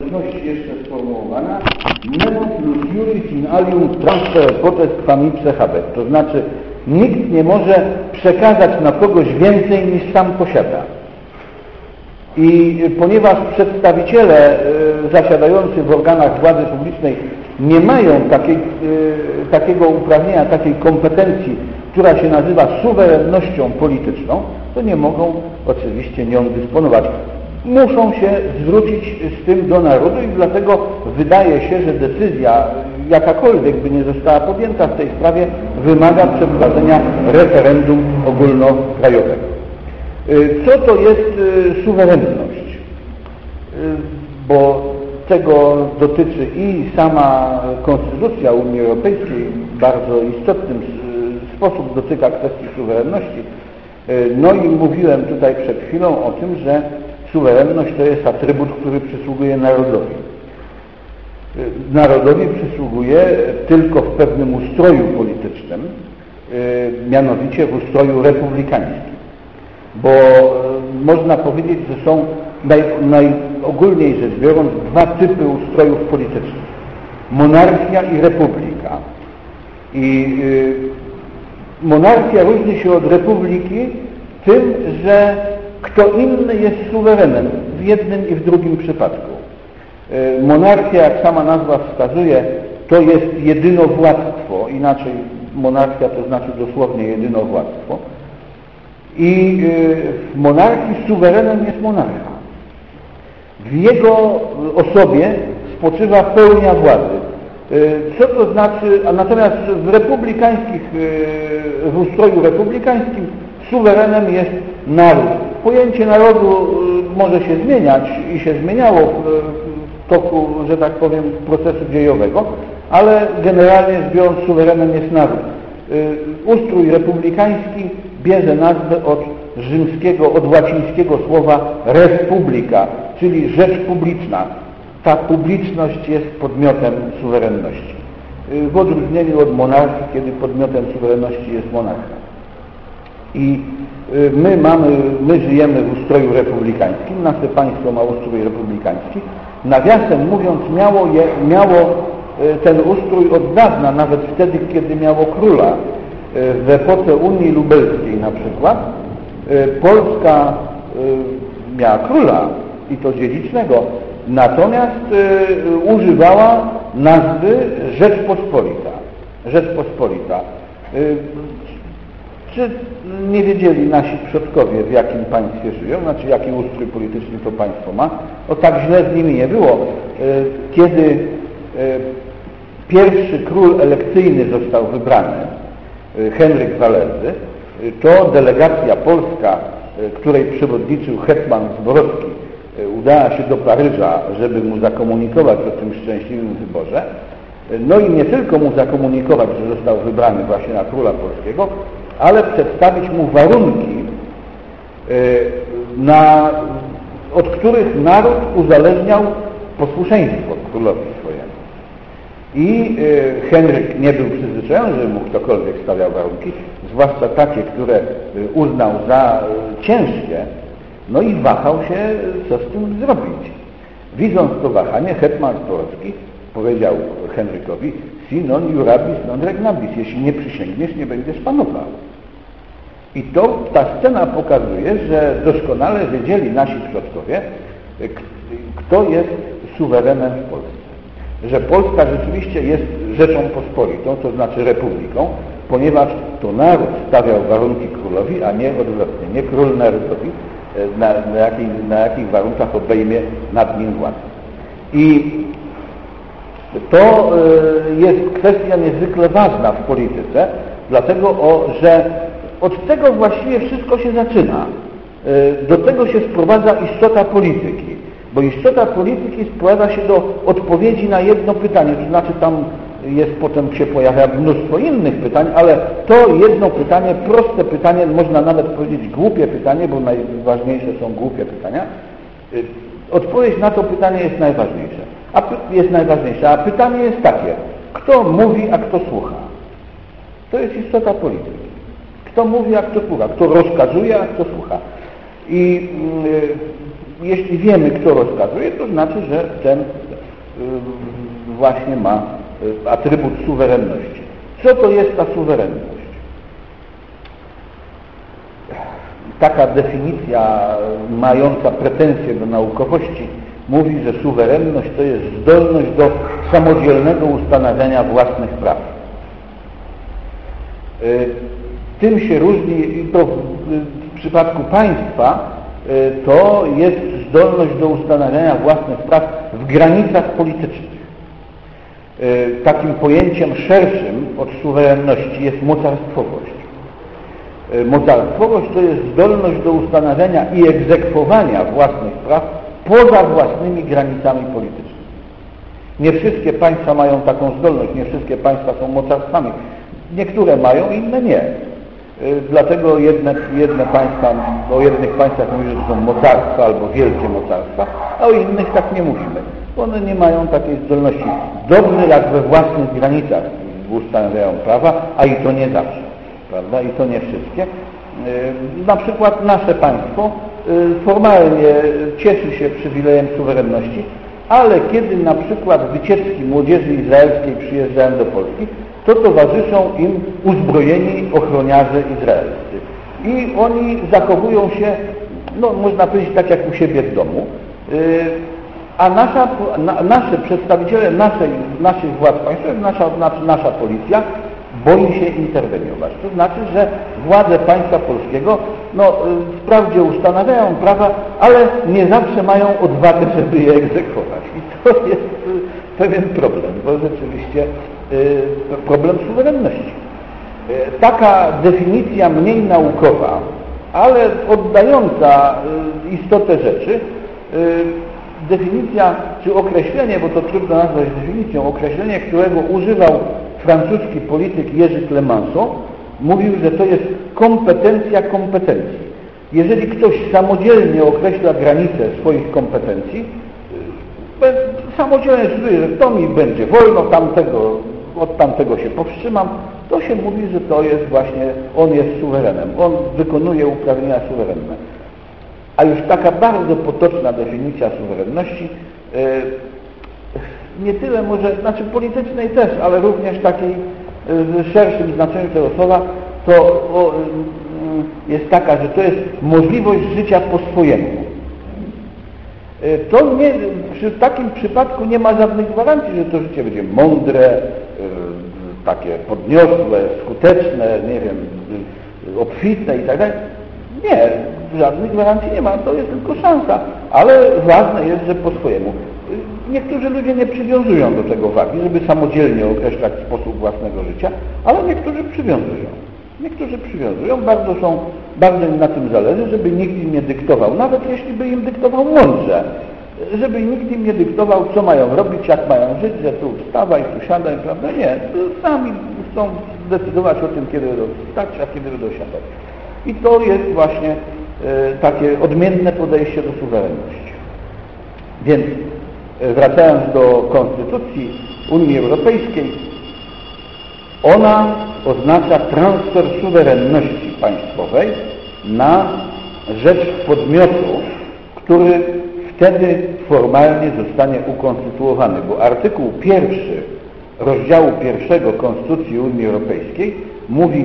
okoliczności jeszcze sformułowana nemo plus juris in alium transfer potest famice habet, to znaczy nikt nie może przekazać na kogoś więcej niż sam posiada. I ponieważ przedstawiciele zasiadający w organach władzy publicznej nie mają takiego uprawnienia, takiej kompetencji, która się nazywa suwerennością polityczną, to nie mogą oczywiście nią dysponować. Muszą się zwrócić z tym do narodu i dlatego wydaje się, że decyzja jakakolwiek by nie została podjęta w tej sprawie wymaga przeprowadzenia referendum ogólnokrajowego. Co to jest suwerenność? Bo tego dotyczy i sama Konstytucja Unii Europejskiej, w bardzo istotnym sposób dotyka kwestii suwerenności. No i mówiłem tutaj przed chwilą o tym, że suwerenność to jest atrybut, który przysługuje narodowi. Narodowi przysługuje tylko w pewnym ustroju politycznym, mianowicie w ustroju republikańskim. Bo można powiedzieć, że są najogólniej rzecz biorąc dwa typy ustrojów politycznych. Monarchia i republika. I monarchia różni się od republiki tym, że kto inny jest suwerenem w jednym i w drugim przypadku. Monarchia, jak sama nazwa wskazuje, to jest jedynowładztwo, inaczej monarchia to znaczy dosłownie jedynowładztwo. I w monarchii suwerenem jest monarcha. W jego osobie spoczywa pełnia władzy. Co to znaczy, a natomiast w ustroju republikańskim suwerenem jest naród. Pojęcie narodu może się zmieniać i się zmieniało w toku, że tak powiem, procesu dziejowego, ale generalnie rzecz biorąc suwerenem jest naród. Ustrój republikański bierze nazwę od łacińskiego słowa res publica, czyli rzecz publiczna. Ta publiczność jest podmiotem suwerenności. W odróżnieniu od monarchii, kiedy podmiotem suwerenności jest monarcha. I my żyjemy w ustroju republikańskim, nasze państwo ma ustrój republikański. Nawiasem mówiąc, miało ten ustrój od dawna, nawet wtedy, kiedy miało króla. W epoce Unii Lubelskiej na przykład Polska miała króla i to dziedzicznego, natomiast używała nazwy Rzeczpospolita. Rzeczpospolita. Czy nie wiedzieli nasi przodkowie, w jakim państwie żyją, znaczy jaki ustrój polityczny to państwo ma? O tak źle z nimi nie było. Kiedy pierwszy król elekcyjny został wybrany, Henryk Zalezy, to delegacja polska, której przewodniczył hetman Zborowski, udała się do Paryża, żeby mu zakomunikować o tym szczęśliwym wyborze. No i nie tylko mu zakomunikować, że został wybrany właśnie na króla polskiego, ale przedstawić mu warunki, od których naród uzależniał posłuszeństwo królowi swojemu. I Henryk nie był przyzwyczajony, żeby mu ktokolwiek stawiał warunki, zwłaszcza takie, które uznał za ciężkie, no i wahał się, co z tym zrobić. Widząc to wahanie, hetman Zborowski powiedział Henrykowi: si non iurabis non regnabis, jeśli nie przysięgniesz, nie będziesz panował. I ta scena pokazuje, że doskonale wiedzieli nasi przodkowie, kto jest suwerenem w Polsce. Że Polska rzeczywiście jest rzeczą pospolitą, to znaczy republiką, ponieważ to naród stawiał warunki królowi, a nie odwrotnie. Nie król narodowi, na jakich warunkach obejmie nad nim władzę. I to jest kwestia niezwykle ważna w polityce, dlatego że od tego właściwie wszystko się zaczyna. Do tego się sprowadza istota polityki. Bo istota polityki sprowadza się do odpowiedzi na jedno pytanie, to znaczy tam jest, potem się pojawia mnóstwo innych pytań, ale to jedno pytanie, proste pytanie, można nawet powiedzieć głupie pytanie, bo najważniejsze są głupie pytania. Odpowiedź na to pytanie jest najważniejsza. A pytanie jest takie: kto mówi, a kto słucha? To jest istota polityki. Kto mówi, a kto słucha? Kto rozkazuje, a kto słucha? I jeśli wiemy, kto rozkazuje, to znaczy, że ten właśnie ma atrybut suwerenności. Co to jest ta suwerenność? Taka definicja mająca pretensje do naukowości mówi, że suwerenność to jest zdolność do samodzielnego ustanawiania własnych praw. Tym się różni, i to w przypadku państwa, to jest zdolność do ustanawiania własnych praw w granicach politycznych. Takim pojęciem szerszym od suwerenności jest mocarstwowość. Mocarstwowość to jest zdolność do ustanawiania i egzekwowania własnych praw poza własnymi granicami politycznymi. Nie wszystkie państwa mają taką zdolność, nie wszystkie państwa są mocarstwami. Niektóre mają, inne nie. Dlatego jedne państwa, o jednych państwach mówi, że to są mocarstwa albo wielkie mocarstwa, a o innych tak nie mówimy. One nie mają takiej zdolności. Dobrze jak we własnych granicach ustanawiają prawa, a i to nie zawsze, prawda? I to nie wszystkie. Na przykład nasze państwo formalnie cieszy się przywilejem suwerenności, ale kiedy na przykład wycieczki młodzieży izraelskiej przyjeżdżają do Polski, to towarzyszą im uzbrojeni ochroniarze izraelscy. I oni zachowują się, no można powiedzieć, tak jak u siebie w domu, a nasze przedstawiciele naszych władz państwowych, nasza policja boi się interweniować. To znaczy, że władze państwa polskiego wprawdzie ustanawiają prawa, ale nie zawsze mają odwagę, żeby je egzekwować. I to jest pewien problem, bo rzeczywiście problem suwerenności. Taka definicja mniej naukowa, ale oddająca istotę rzeczy, definicja czy określenie, bo to trudno nazwać definicją, określenie, którego używał francuski polityk Jerzy Clemenceau, mówił, że to jest kompetencja kompetencji. Jeżeli ktoś samodzielnie określa granice swoich kompetencji, samodzielnie decyduje, że to mi będzie wolno, od tamtego się powstrzymam, to się mówi, że to jest właśnie, on jest suwerenem, on wykonuje uprawnienia suwerenne. A już taka bardzo potoczna definicja suwerenności, nie tyle może, znaczy politycznej też, ale również takiej w szerszym znaczeniu tego słowa, to jest taka, że to jest możliwość życia po swojemu. To nie, przy takim przypadku nie ma żadnych gwarancji, że to życie będzie mądre, takie podniosłe, skuteczne, nie wiem, obfitne i tak dalej. Nie, żadnych gwarancji nie ma, to jest tylko szansa, ale ważne jest, że po swojemu. Niektórzy ludzie nie przywiązują do tego wagi, żeby samodzielnie określać sposób własnego życia, ale niektórzy przywiązują. Niektórzy przywiązują, bardzo im na tym zależy, żeby nikt im nie dyktował, nawet jeśli by im dyktował mądrze, żeby nikt im nie dyktował, co mają robić, jak mają żyć, że tu wstawaj, tu siadaj, prawda? Nie, sami chcą decydować o tym, kiedy będą wstać, a kiedy będą siadać. I to jest właśnie takie odmienne podejście do suwerenności. Więc wracając do Konstytucji Unii Europejskiej, ona oznacza transfer suwerenności państwowej na rzecz podmiotu, który wtedy formalnie zostanie ukonstytuowany, bo artykuł 1 rozdziału 1 Konstytucji Unii Europejskiej mówi: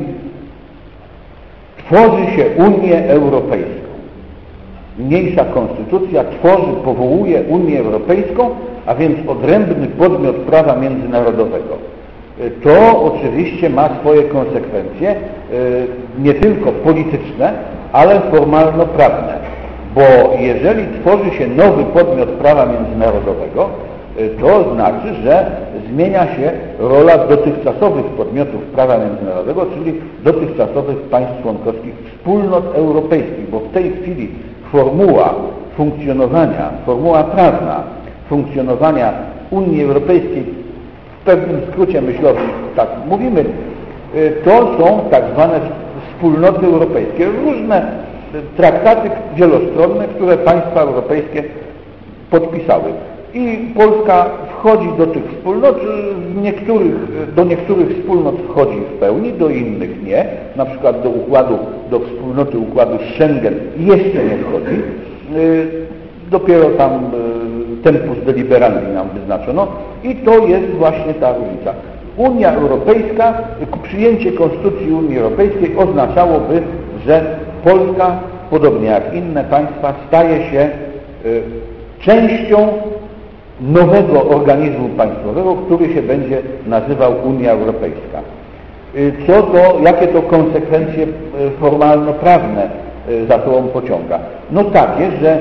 tworzy się Unię Europejską. Niniejsza konstytucja powołuje Unię Europejską, a więc odrębny podmiot prawa międzynarodowego. To oczywiście ma swoje konsekwencje, nie tylko polityczne, ale formalno-prawne. Bo jeżeli tworzy się nowy podmiot prawa międzynarodowego, to znaczy, że zmienia się rola dotychczasowych podmiotów prawa międzynarodowego, czyli dotychczasowych państw członkowskich wspólnot europejskich, bo w tej chwili formuła prawna funkcjonowania Unii Europejskiej, w pewnym skrócie myślowym, tak mówimy, to są tak zwane wspólnoty europejskie, różne traktaty wielostronne, które państwa europejskie podpisały. I Polska wchodzi do tych wspólnot, do niektórych wspólnot wchodzi w pełni, do innych nie, na przykład do wspólnoty układu Schengen jeszcze nie wchodzi. dopiero tam tempus deliberandi nam wyznaczono i to jest właśnie ta różnica. Unia Europejska, przyjęcie Konstytucji Unii Europejskiej oznaczałoby, że Polska, podobnie jak inne państwa, staje się częścią nowego organizmu państwowego, który się będzie nazywał Unia Europejska. Jakie to konsekwencje formalno-prawne za sobą pociąga? No takie, że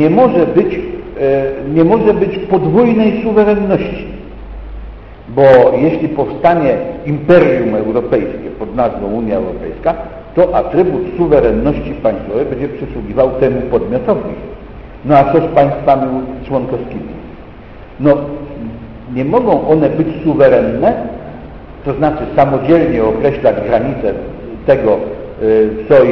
nie może być podwójnej suwerenności, bo jeśli powstanie imperium europejskie pod nazwą Unia Europejska, to atrybut suwerenności państwowej będzie przysługiwał temu podmiotowi. No a co z państwami członkowskimi? No, nie mogą one być suwerenne, to znaczy samodzielnie określać granice tego, co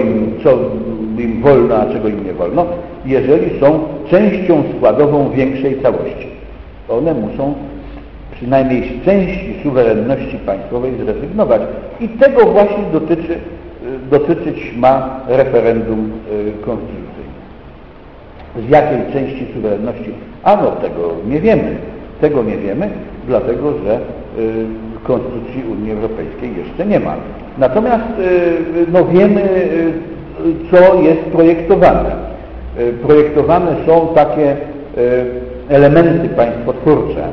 im wolno, a czego im nie wolno, jeżeli są częścią składową większej całości. One muszą przynajmniej z części suwerenności państwowej zrezygnować. I tego właśnie dotyczyć ma referendum konstytucyjne. Z jakiej części suwerenności? Ano tego nie wiemy. Tego nie wiemy, dlatego że Konstytucji Unii Europejskiej jeszcze nie ma. Natomiast no wiemy, co jest projektowane. Projektowane są takie elementy państwotwórcze.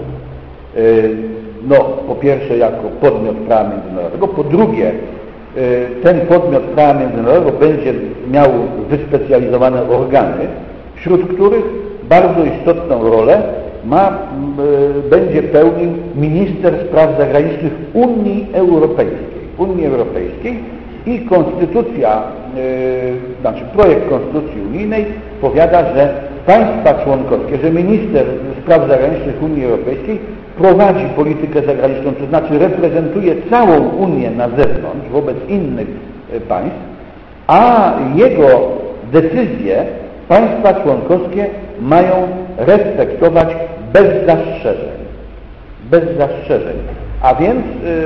No, po pierwsze jako podmiot prawa międzynarodowego, po drugie ten podmiot prawa międzynarodowego będzie miał wyspecjalizowane organy, wśród których bardzo istotną rolę będzie pełnił minister spraw zagranicznych Unii Europejskiej i konstytucja, znaczy projekt konstytucji unijnej powiada, że państwa członkowskie, że minister spraw zagranicznych Unii Europejskiej prowadzi politykę zagraniczną, to znaczy reprezentuje całą Unię na zewnątrz wobec innych państw, a jego decyzje państwa członkowskie mają respektować bez zastrzeżeń. Bez zastrzeżeń. A więc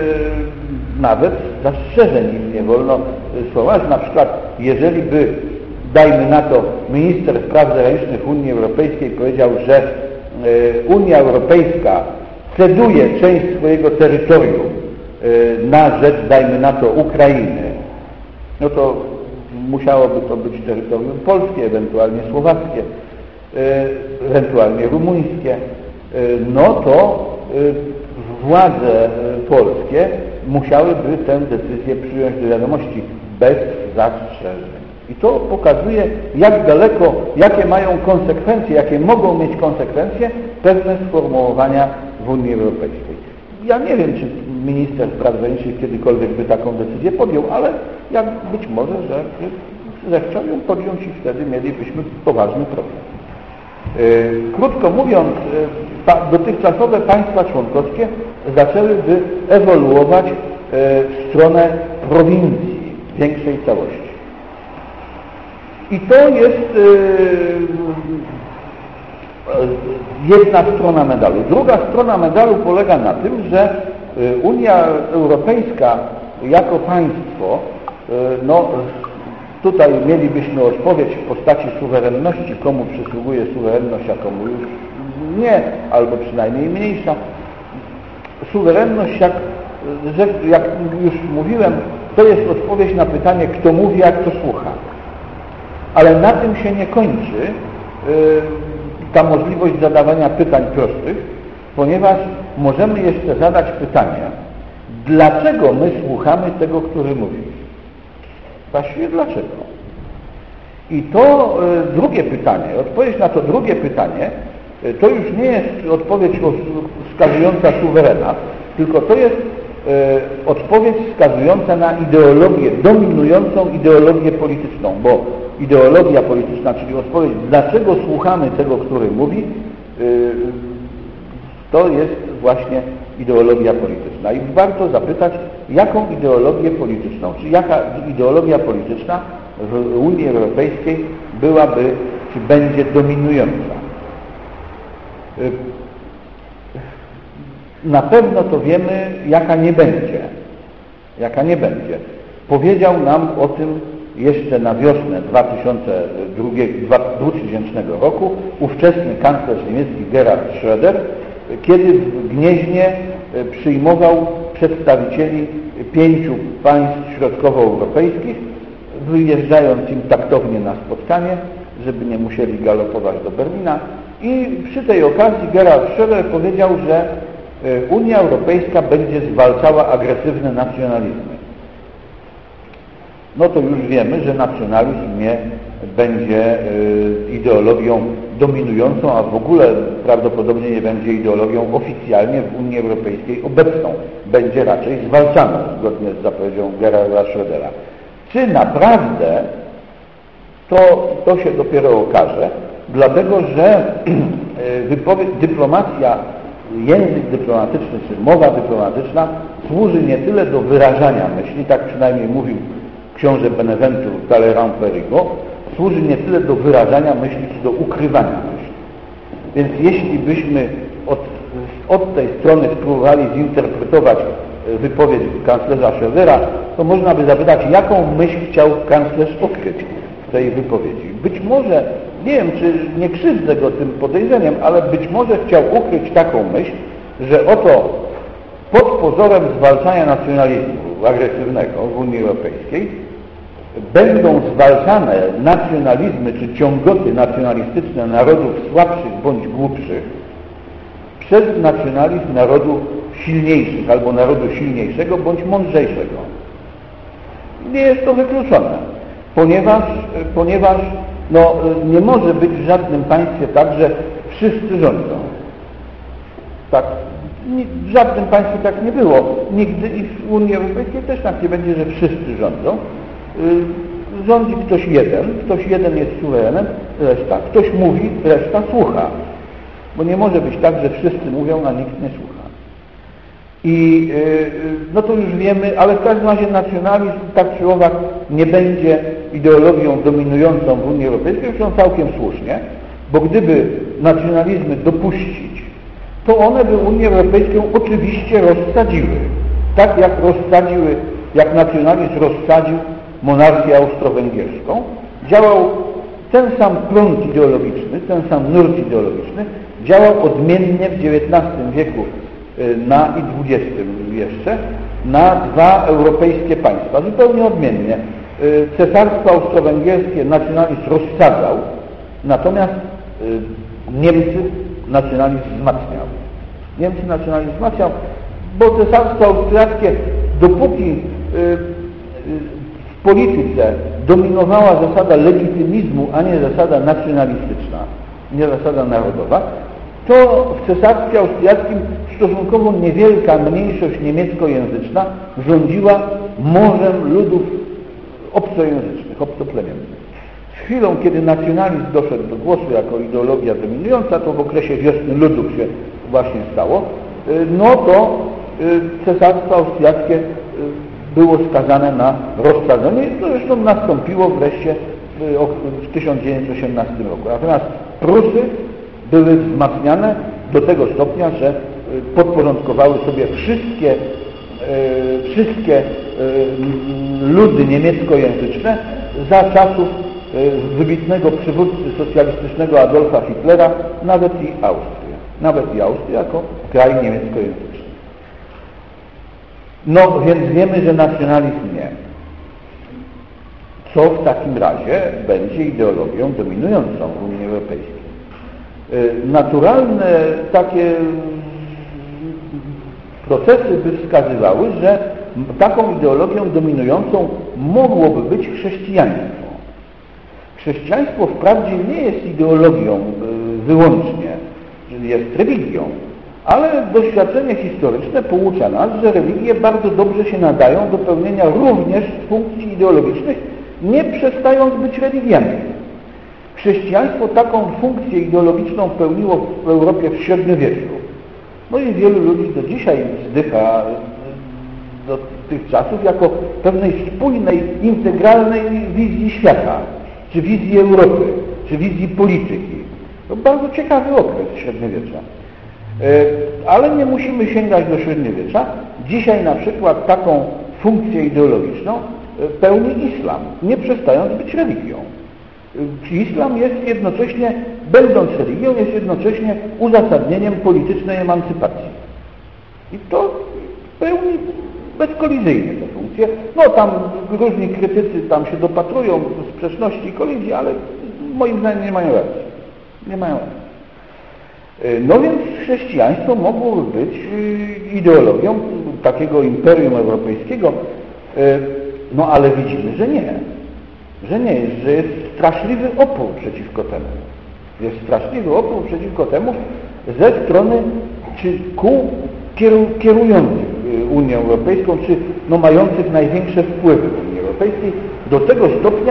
nawet zastrzeżeń im nie wolno sformułować. Na przykład, jeżeli by, dajmy na to, minister spraw zagranicznych Unii Europejskiej powiedział, że Unia Europejska ceduje część swojego terytorium na rzecz, dajmy na to, Ukrainy, no to musiałoby to być terytorium polskie, ewentualnie słowackie, ewentualnie rumuńskie, no to władze polskie musiałyby tę decyzję przyjąć do wiadomości bez zastrzeżeń. I to pokazuje, jak daleko, jakie mają konsekwencje, jakie mogą mieć konsekwencje pewne sformułowania w Unii Europejskiej. Ja nie wiem, czy minister spraw zagranicznych kiedykolwiek by taką decyzję podjął, ale jak być może, że zechciał ją podjąć i wtedy mielibyśmy poważny problem. Krótko mówiąc, dotychczasowe państwa członkowskie zaczęłyby ewoluować w stronę prowincji, większej całości. I to jest jedna strona medalu. Druga strona medalu polega na tym, że Unia Europejska jako państwo, no tutaj mielibyśmy odpowiedź w postaci suwerenności, komu przysługuje suwerenność, a komu już nie, albo przynajmniej mniejsza. Suwerenność, jak już mówiłem, to jest odpowiedź na pytanie, kto mówi, a kto słucha. Ale na tym się nie kończy ta możliwość zadawania pytań prostych, ponieważ możemy jeszcze zadać pytanie, dlaczego my słuchamy tego, który mówi? Właściwie dlaczego? I to drugie pytanie, odpowiedź na to drugie pytanie, to już nie jest odpowiedź wskazująca suwerena, tylko to jest odpowiedź wskazująca na ideologię, dominującą ideologię polityczną, bo ideologia polityczna, czyli odpowiedź, dlaczego słuchamy tego, który mówi, to jest właśnie ideologia polityczna. I warto zapytać, jaką ideologię polityczną, czy jaka ideologia polityczna w Unii Europejskiej byłaby, czy będzie dominująca. Na pewno to wiemy, jaka nie będzie. Jaka nie będzie. Powiedział nam o tym jeszcze na wiosnę 2000 roku ówczesny kanclerz niemiecki Gerhard Schröder, kiedy w Gnieźnie przyjmował przedstawicieli 5 państw środkowoeuropejskich, wyjeżdżając im taktownie na spotkanie, żeby nie musieli galopować do Berlina. I przy tej okazji Gerhard Schröder powiedział, że Unia Europejska będzie zwalczała agresywne nacjonalizmy. No to już wiemy, że nacjonalizm nie będzie ideologią dominującą, a w ogóle prawdopodobnie nie będzie ideologią oficjalnie w Unii Europejskiej obecną. Będzie raczej zwalczana, zgodnie z zapowiedzią Gerharda Schrödera. Czy naprawdę to się dopiero okaże, dlatego że dyplomacja, język dyplomatyczny czy mowa dyplomatyczna służy nie tyle do wyrażania myśli, tak przynajmniej mówił książę Beneventur Talleyrand-Périgot, służy nie tyle do wyrażania myśli, czy do ukrywania myśli. Więc jeśli byśmy od tej strony spróbowali zinterpretować wypowiedź kanclerza Schrödera, to można by zapytać, jaką myśl chciał kanclerz odkryć w tej wypowiedzi. Być może, nie wiem, czy nie krzywdzę go tym podejrzeniem, ale być może chciał ukryć taką myśl, że oto pod pozorem zwalczania nacjonalizmu agresywnego w Unii Europejskiej będą zwalczane nacjonalizmy czy ciągoty nacjonalistyczne narodów słabszych bądź głupszych przez nacjonalizm narodów silniejszych albo narodu silniejszego bądź mądrzejszego. Nie jest to wykluczone, ponieważ nie może być w żadnym państwie tak, że wszyscy rządzą. Tak, w żadnym państwie tak nie było. Nigdy i w Unii Europejskiej też tak nie będzie, że wszyscy rządzą. Rządzi ktoś jeden jest suwerenem, reszta. Ktoś mówi, reszta słucha. Bo nie może być tak, że wszyscy mówią, a nikt nie słucha. I no to już wiemy, ale w każdym razie nacjonalizm tak czy owak nie będzie ideologią dominującą w Unii Europejskiej, zresztą całkiem słusznie, bo gdyby nacjonalizmy dopuścić, to one by Unię Europejską oczywiście rozsadziły. Tak jak nacjonalizm rozsadził monarchię austro-węgierską, działał ten sam prąd ideologiczny, ten sam nurt ideologiczny, działał odmiennie w XIX wieku i XX jeszcze na 2 europejskie państwa, zupełnie odmiennie. Cesarstwo austro-węgierskie nacjonalizm rozsadzał, natomiast Niemcy nacjonalizm wzmacniał. Bo cesarstwo austriackie, dopóki w polityce dominowała zasada legitymizmu, a nie zasada nacjonalistyczna, nie zasada narodowa, to w cesarstwie austriackim stosunkowo niewielka mniejszość niemieckojęzyczna rządziła morzem ludów obcojęzycznych, obcoplemiennych. Z chwilą, kiedy nacjonalizm doszedł do głosu jako ideologia dominująca, to w okresie Wiosny Ludów się właśnie stało, no to cesarstwo austriackie było skazane na rozsadzenie. To zresztą nastąpiło wreszcie w 1918 roku. Natomiast Prusy były wzmacniane do tego stopnia, że podporządkowały sobie wszystkie ludy niemieckojęzyczne za czasów wybitnego przywódcy socjalistycznego Adolfa Hitlera, nawet i Austrię jako kraj niemieckojęzyczny. No więc wiemy, że nacjonalizm nie. Co w takim razie będzie ideologią dominującą w Unii Europejskiej? Naturalne takie procesy by wskazywały, że taką ideologią dominującą mogłoby być chrześcijaństwo. Chrześcijaństwo wprawdzie nie jest ideologią wyłącznie, jest religią, ale doświadczenie historyczne poucza nas, że religie bardzo dobrze się nadają do pełnienia również funkcji ideologicznych, nie przestając być religiami. Chrześcijaństwo taką funkcję ideologiczną pełniło w Europie w średniowieczu. No i wielu ludzi do dzisiaj wzdycha do tych czasów jako pewnej spójnej, integralnej wizji świata, czy wizji Europy, czy wizji polityki. To bardzo ciekawy okres średniowiecza. Ale nie musimy sięgać do średniowiecza. Dzisiaj na przykład taką funkcję ideologiczną pełni islam, nie przestając być religią. Islam jest jednocześnie, będąc religią, jest jednocześnie uzasadnieniem politycznej emancypacji. I to pełni bezkolizyjnie tę funkcję. No tam różni krytycy tam się dopatrują sprzeczności i kolizji, ale moim zdaniem nie mają racji. Nie mają racji. No więc chrześcijaństwo mogło być ideologią takiego imperium europejskiego, no ale widzimy, że nie. Że nie, że jest straszliwy opór przeciwko temu. Jest straszliwy opór przeciwko temu ze strony czy kół kierujących Unią Europejską, czy no, mających największe wpływy w Unii Europejskiej. Do tego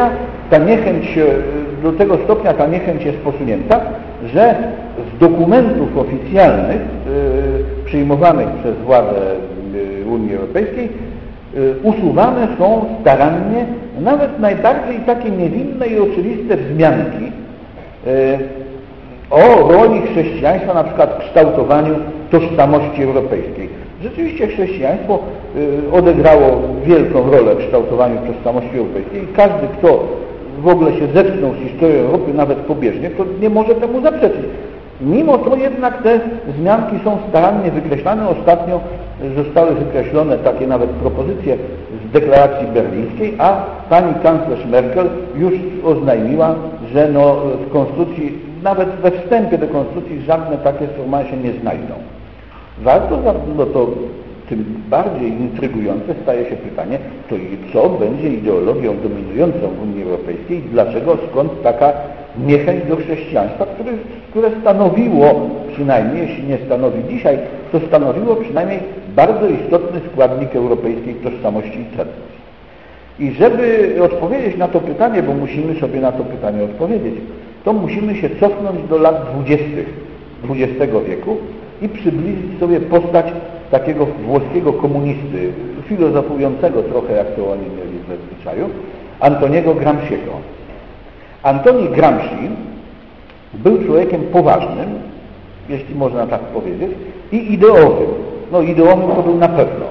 stopnia ta niechęć jest posunięta, że z dokumentów oficjalnych przyjmowanych przez władze Unii Europejskiej usuwane są starannie nawet najbardziej takie niewinne i oczywiste wzmianki o roli chrześcijaństwa na przykład w kształtowaniu tożsamości europejskiej. Rzeczywiście chrześcijaństwo odegrało wielką rolę w kształtowaniu tożsamości europejskiej i każdy, kto w ogóle się zetknął z historią Europy, nawet pobieżnie, to nie może temu zaprzeczyć. Mimo to jednak te wzmianki są starannie wykreślane. Ostatnio zostały wykreślone takie nawet propozycje z deklaracji berlińskiej, a pani kanclerz Merkel już oznajmiła, że no w konstytucji, nawet we wstępie do konstytucji żadne takie sformułowania się nie znajdą. Warto, no to tym bardziej intrygujące staje się pytanie, to i co będzie ideologią dominującą w Unii Europejskiej, dlaczego, skąd taka niechęć do chrześcijaństwa, które stanowiło, przynajmniej jeśli nie stanowi dzisiaj, to stanowiło przynajmniej bardzo istotny składnik europejskiej tożsamości i tradycji. I żeby odpowiedzieć na to pytanie, bo musimy sobie na to pytanie odpowiedzieć, to musimy się cofnąć do lat 20. XX wieku i przybliżyć sobie postać takiego włoskiego komunisty, filozofującego trochę, jak to oni mieli we zwyczaju, Antoniego Gramsciego. Antoni Gramsci był człowiekiem poważnym, jeśli można tak powiedzieć, i ideowym. No ideowym to był na pewno.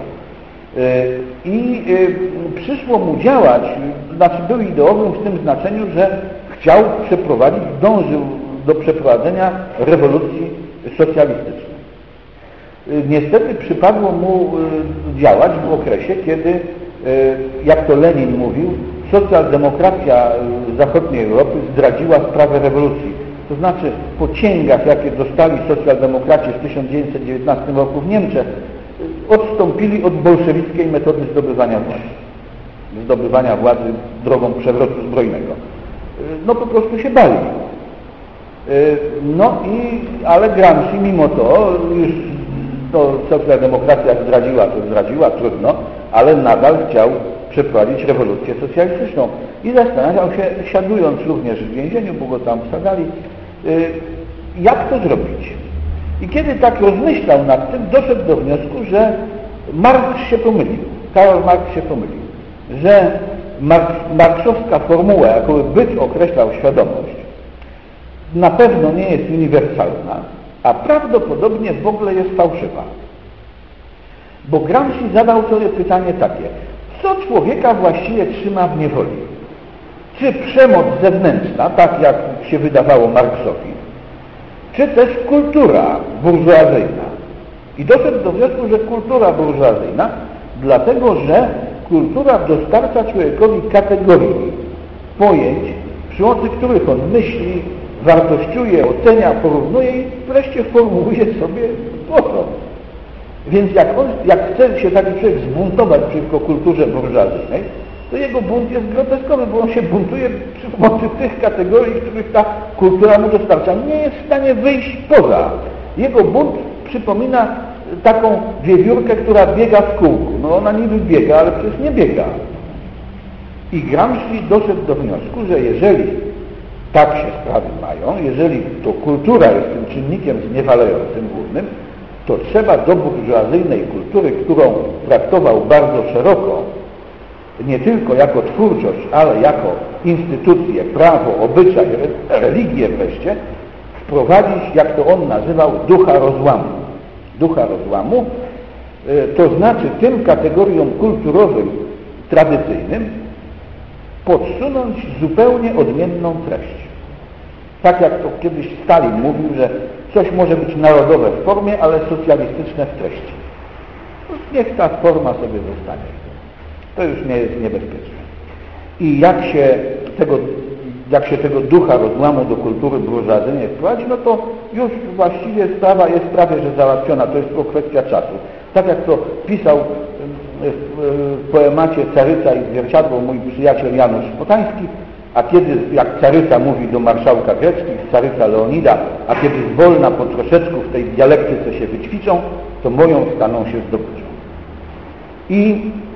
Przyszło mu działać, znaczy był ideowym w tym znaczeniu, że chciał przeprowadzić, dążył do przeprowadzenia rewolucji socjalistycznej. Niestety przypadło mu działać w okresie, kiedy, jak to Lenin mówił, socjaldemokracja zachodniej Europy zdradziła sprawę rewolucji. To znaczy po cięgach, jakie dostali socjaldemokraci w 1919 roku w Niemczech, odstąpili od bolszewickiej metody zdobywania władzy drogą przewrotu zbrojnego. No po prostu się bali. Ale Gramsci mimo to już socjaldemokracja zdradziła, trudno, ale nadal chciał przeprowadzić rewolucję socjalistyczną i zastanawiał się, siadując również w więzieniu, bo go tam wsadzali, jak to zrobić. I kiedy tak rozmyślał nad tym, doszedł do wniosku, że Marx się pomylił, Karol Marx się pomylił, że marksowska formuła, jaką byt określał świadomość, na pewno nie jest uniwersalna, a prawdopodobnie w ogóle jest fałszywa. Bo Gramsci zadał sobie pytanie takie, co człowieka właściwie trzyma w niewoli? Czy przemoc zewnętrzna, tak jak się wydawało Marksowi, czy też kultura burżuazyjna? I doszedł do wniosku, że kultura burżuazyjna, dlatego że kultura dostarcza człowiekowi kategorii, pojęć, przy pomocy których on myśli, wartościuje, ocenia, porównuje i wreszcie formułuje sobie posąg. Więc jak chce się taki człowiek zbuntować przeciwko kulturze burżuazyjnej, to jego bunt jest groteskowy, bo on się buntuje przy pomocy tych kategorii, których ta kultura mu dostarcza. Nie jest w stanie wyjść poza. Jego bunt przypomina taką wiewiórkę, która biega w kółku. No ona niby biega, ale przecież nie biega. I Gramsci doszedł do wniosku, że jeżeli tak się sprawy mają, jeżeli to kultura jest tym czynnikiem zniewalającym głównym, to trzeba do burżuazyjnej kultury, którą traktował bardzo szeroko, nie tylko jako twórczość, ale jako instytucje, prawo, obyczaj, religię wreszcie, wprowadzić, jak to on nazywał, ducha rozłamu. Ducha rozłamu, to znaczy tym kategoriom kulturowym, tradycyjnym podsunąć zupełnie odmienną treść. Tak jak to kiedyś Stalin mówił, że coś może być narodowe w formie, ale socjalistyczne w treści. Niech ta forma sobie zostanie. To już nie jest niebezpieczne. I jak się tego ducha rozłamu do kultury burżuazyjnej wprowadzi, no to już właściwie sprawa jest prawie że załatwiona. To jest tylko kwestia czasu. Tak jak to pisał w poemacie Caryca i zwierciadło mój przyjaciel Janusz Szpotański, a kiedy, jak Caryca mówi do marszałka greckich, Caryca Leonida, a kiedy zwolna po troszeczku w tej dialektyce się wyćwiczą, to moją staną się zdobyczą. I